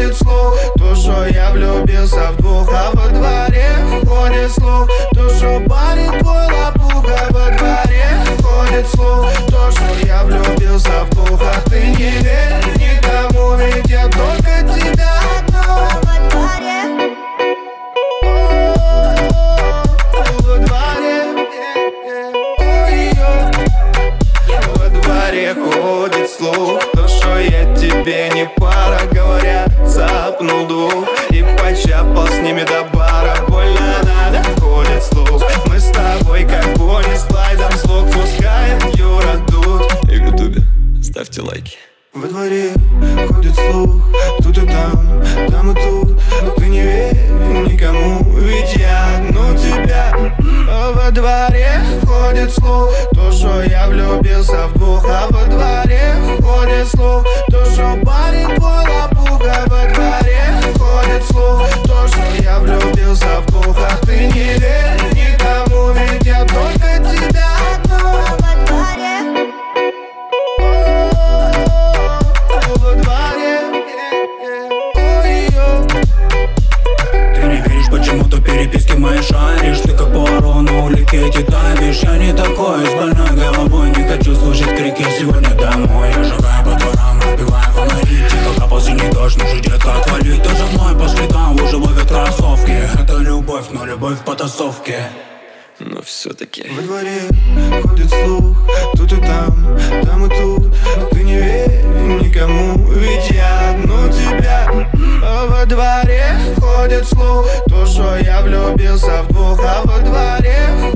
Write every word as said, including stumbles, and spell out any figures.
ходит слух, то, что я влюбился в двух. А во дворе ходит слух, то, что парень твой лопуха. Во дворе ходит слух, то, что я влюбился в двух. А ты не верь никому, ведь я только тебя одну. Во дворе, Во дворе, ой-ой. Во дворе ходит слух, то, что я тебе не пара. Говорят, цапнул двух и почапал с ними до бара. Больно надо, ходит слух, мы с тобой как пони слайдом. Звук пускает Юра Дудь. И в ютубе ставьте лайки. Во дворе ходит слух, тут и там, там и тут. Но ты не верь никому, ведь я одну тебя. А во дворе ходит слух, то, что я влюбился в двух. А во дворе ходит слух, то, что парень твой лопуха. Во дворе ходит слух, то, что я влюбился в двух. А ты не верь никому, ведь я только тебя одну. во дворе, Во дворе, ой-ой. Ты не веришь почему-то переписки мои шаришь. Ты как Пуаро на улике эти тавишь. Я не такой, с больной головой. Не хочу слушать крики сегодня домой. Я шагаю по дворам, разбиваю фонари. Тихо капал синий дождь, ну же, детка, отвали. Ты за мной по следам, уже ловят кроссовки. Это любовь, но любовь в потасовке. Но все-таки Во дворе ходит слух, тут и там, там и тут. Но ты не верь никому, ведь я одну тебя. А во дворе ходит слух, то, что я влюбился в двух. А во дворе